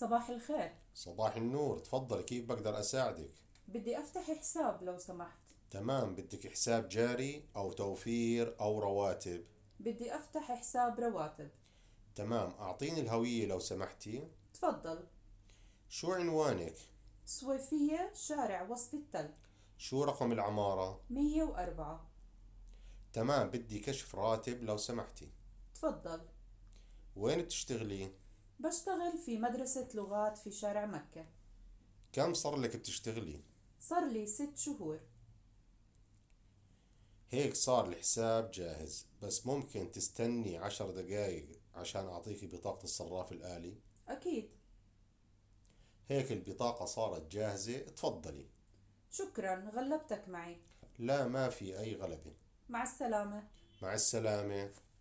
صباح الخير. صباح النور، تفضل. كيف بقدر أساعدك؟ بدي أفتح حساب لو سمحت. تمام، بدك حساب جاري أو توفير أو رواتب؟ بدي أفتح حساب رواتب. تمام، أعطيني الهوية لو سمحتي. تفضل. شو عنوانك؟ سويفية، شارع وسط التل. شو رقم العمارة؟ 104. تمام، بدي كشف راتب لو سمحتي. تفضل. وين بتشتغلي؟ بشتغل في مدرسة لغات في شارع مكة. كم صار لك بتشتغلي؟ صار لي 6 شهور. هيك صار الحساب جاهز، بس ممكن تستني 10 دقايق عشان أعطيكي بطاقة الصراف الآلي. أكيد. هيك البطاقة صارت جاهزة، تفضلي. شكرا، غلبتك معي. لا، ما في أي غلبة. مع السلامة. مع السلامة.